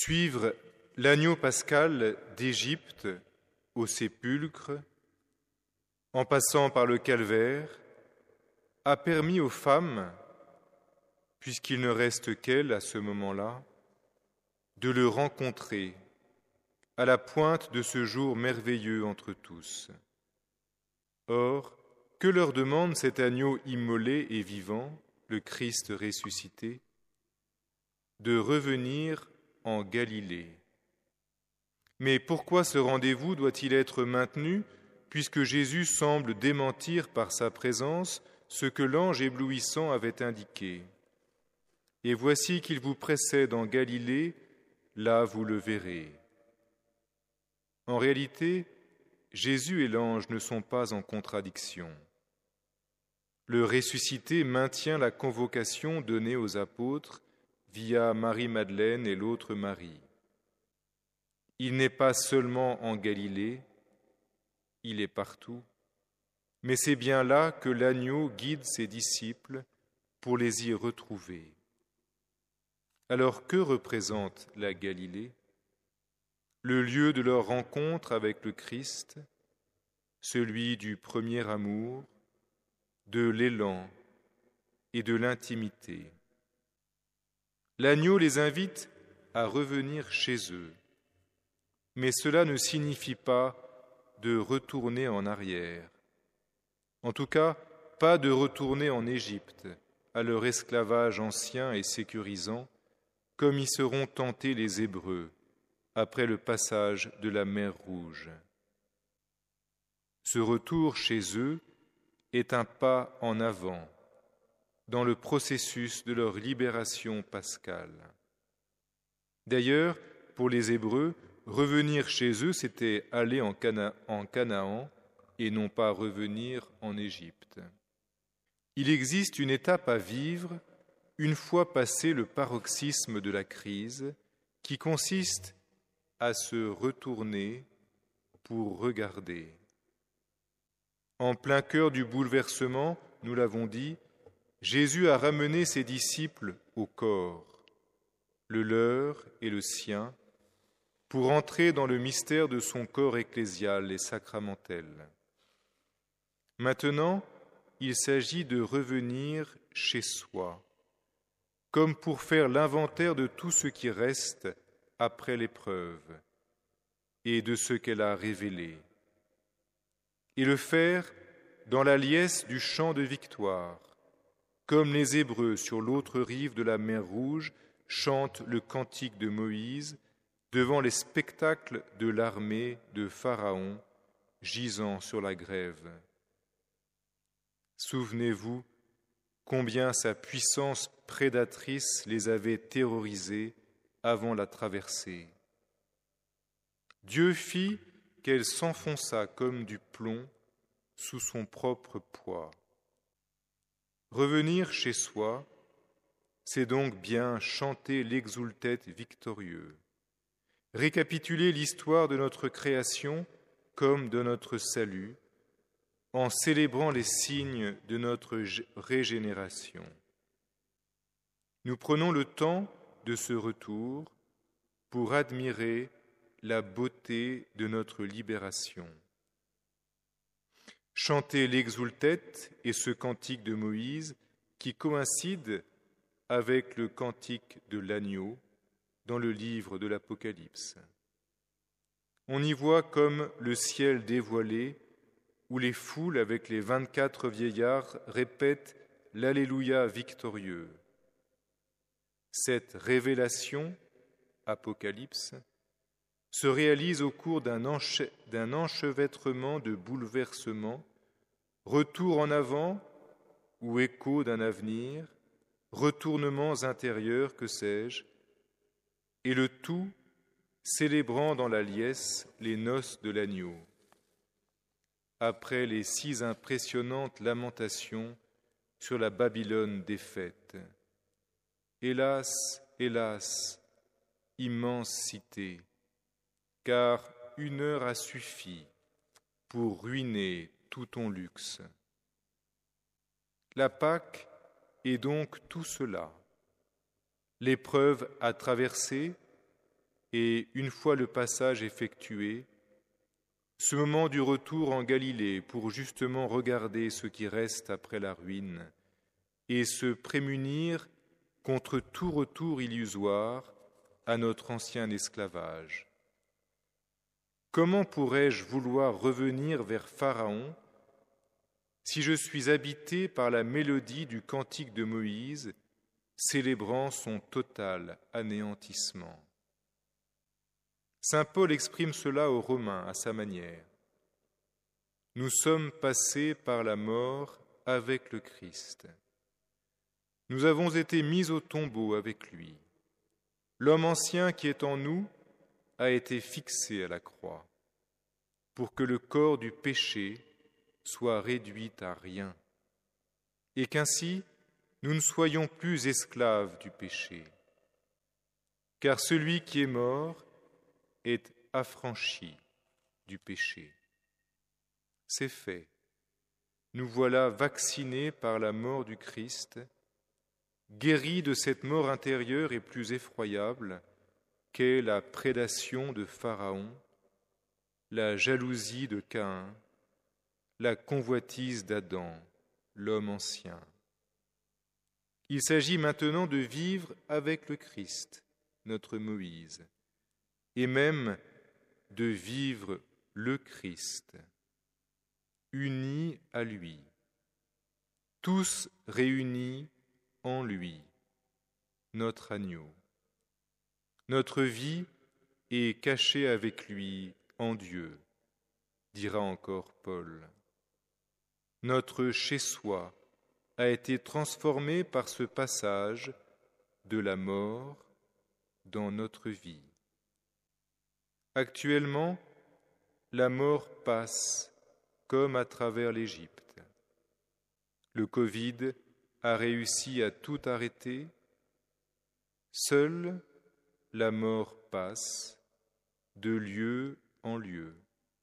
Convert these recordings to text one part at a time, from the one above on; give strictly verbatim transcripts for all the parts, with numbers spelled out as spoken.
Suivre l'agneau pascal d'Égypte au sépulcre, en passant par le calvaire, a permis aux femmes, puisqu'il ne reste qu'elles à ce moment-là, de le rencontrer à la pointe de ce jour merveilleux entre tous. Or, que leur demande cet agneau immolé et vivant, le Christ ressuscité? De revenir en Galilée. Mais pourquoi ce rendez-vous doit-il être maintenu, puisque Jésus semble démentir par sa présence ce que l'ange éblouissant avait indiqué? Et voici qu'il vous précède en Galilée, là vous le verrez. En réalité, Jésus et l'ange ne sont pas en contradiction. Le ressuscité maintient la convocation donnée aux apôtres via Marie-Madeleine et l'autre Marie. Il n'est pas seulement en Galilée, il est partout, mais c'est bien là que l'agneau guide ses disciples pour les y retrouver. Alors que représente la Galilée? Le lieu de leur rencontre avec le Christ, celui du premier amour, de l'élan et de l'intimité. L'agneau les invite à revenir chez eux, mais cela ne signifie pas de retourner en arrière. En tout cas, pas de retourner en Égypte, à leur esclavage ancien et sécurisant, comme y seront tentés les Hébreux après le passage de la mer Rouge. Ce retour chez eux est un pas en avant dans le processus de leur libération pascale. D'ailleurs, pour les Hébreux, revenir chez eux, c'était aller en, Cana- en Canaan et non pas revenir en Égypte. Il existe une étape à vivre une fois passé le paroxysme de la crise, qui consiste à se retourner pour regarder. En plein cœur du bouleversement, nous l'avons dit, Jésus a ramené ses disciples au corps, le leur et le sien, pour entrer dans le mystère de son corps ecclésial et sacramentel. Maintenant, il s'agit de revenir chez soi, comme pour faire l'inventaire de tout ce qui reste après l'épreuve et de ce qu'elle a révélé, et le faire dans la liesse du chant de victoire, comme les Hébreux sur l'autre rive de la mer Rouge chantent le cantique de Moïse devant les spectacles de l'armée de Pharaon gisant sur la grève. Souvenez-vous combien sa puissance prédatrice les avait terrorisés avant la traversée. Dieu fit qu'elle s'enfonça comme du plomb sous son propre poids. Revenir chez soi, c'est donc bien chanter l'exultet victorieux, récapituler l'histoire de notre création comme de notre salut, en célébrant les signes de notre régénération. Nous prenons le temps de ce retour pour admirer la beauté de notre libération. Chanter l'exultet et ce cantique de Moïse qui coïncide avec le cantique de l'agneau dans le livre de l'Apocalypse. On y voit comme le ciel dévoilé où les foules avec les vingt-quatre vieillards répètent l'Alléluia victorieux. Cette révélation, Apocalypse, se réalise au cours d'un, enche- d'un enchevêtrement de bouleversements, retour en avant ou écho d'un avenir, retournements intérieurs, que sais-je, et le tout célébrant dans la liesse les noces de l'agneau. Après les six impressionnantes lamentations sur la Babylone défaite. Hélas, hélas, immense cité, car une heure a suffi pour ruiner tout ton luxe. La Pâque est donc tout cela. L'épreuve à traverser, et une fois le passage effectué, ce moment du retour en Galilée pour justement regarder ce qui reste après la ruine et se prémunir contre tout retour illusoire à notre ancien esclavage. Comment pourrais-je vouloir revenir vers Pharaon si je suis habité par la mélodie du cantique de Moïse, célébrant son total anéantissement? Saint Paul exprime cela aux Romains à sa manière. Nous sommes passés par la mort avec le Christ. Nous avons été mis au tombeau avec lui. L'homme ancien qui est en nous a été fixé à la croix pour que le corps du péché soit réduit à rien et qu'ainsi nous ne soyons plus esclaves du péché. Car celui qui est mort est affranchi du péché. C'est fait. Nous voilà vaccinés par la mort du Christ, guéris de cette mort intérieure et plus effroyable qu'est la prédation de Pharaon, la jalousie de Caïn, la convoitise d'Adam, l'homme ancien. Il s'agit maintenant de vivre avec le Christ, notre Moïse, et même de vivre le Christ, unis à lui, tous réunis en lui, notre agneau. Notre vie est cachée avec lui en Dieu, dira encore Paul. Notre chez-soi a été transformé par ce passage de la mort dans notre vie. Actuellement, la mort passe comme à travers l'Égypte. Le Covid a réussi à tout arrêter. Seule la mort passe de lieu en lieu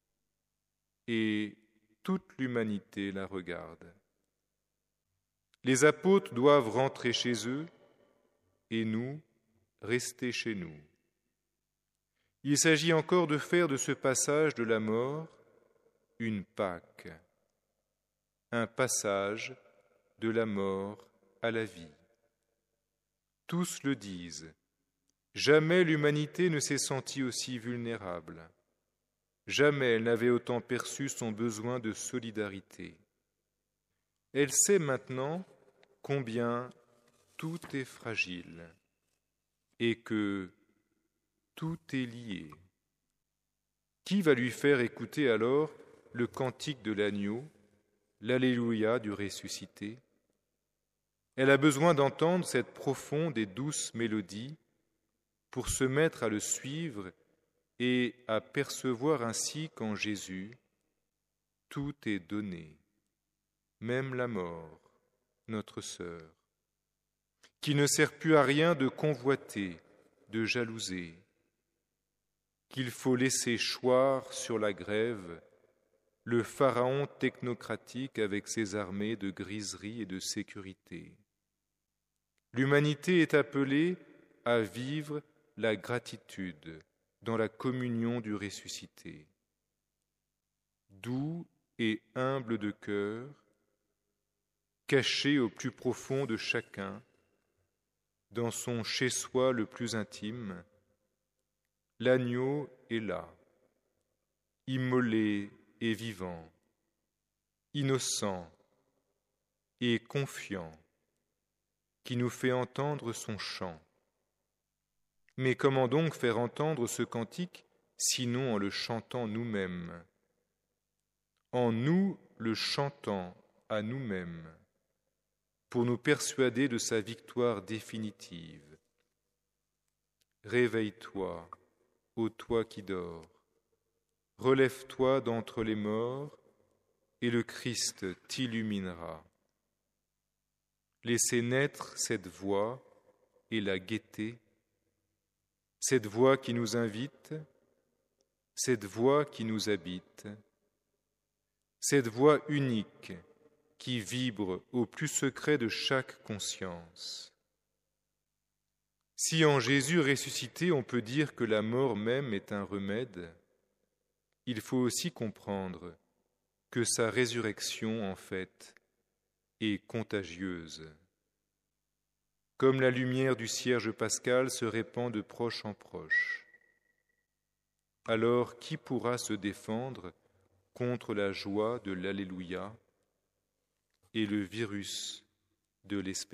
et toute l'humanité la regarde. Les apôtres doivent rentrer chez eux et nous rester chez nous. Il s'agit encore de faire de ce passage de la mort une Pâque, un passage de la mort à la vie. Tous le disent, jamais l'humanité ne s'est sentie aussi vulnérable, jamais elle n'avait autant perçu son besoin de solidarité. Elle sait maintenant combien tout est fragile et que tout est lié. Qui va lui faire écouter alors le cantique de l'agneau, l'Alléluia du ressuscité? Elle a besoin d'entendre cette profonde et douce mélodie pour se mettre à le suivre et à percevoir ainsi qu'en Jésus, tout est donné, même la mort, notre sœur, qui ne sert plus à rien de convoiter, de jalouser, qu'il faut laisser choir sur la grève le pharaon technocratique avec ses armées de griserie et de sécurité. L'humanité est appelée à vivre la gratitude dans la communion du ressuscité. Doux et humble de cœur, caché au plus profond de chacun, dans son chez-soi le plus intime, l'agneau est là, immolé et vivant, innocent et confiant, qui nous fait entendre son chant. Mais comment donc faire entendre ce cantique, sinon en le chantant nous-mêmes, en nous le chantant à nous-mêmes, pour nous persuader de sa victoire définitive. Réveille-toi, ô toi qui dors, relève-toi d'entre les morts, et le Christ t'illuminera. Laissez naître cette voix et la guetter, cette voix qui nous invite, cette voix qui nous habite, cette voix unique qui vibre au plus secret de chaque conscience. Si en Jésus ressuscité, on peut dire que la mort même est un remède, il faut aussi comprendre que sa résurrection, en fait, est contagieuse. Comme la lumière du cierge pascal se répand de proche en proche. Alors, qui pourra se défendre contre la joie de l'Alléluia et le virus de l'espérance ?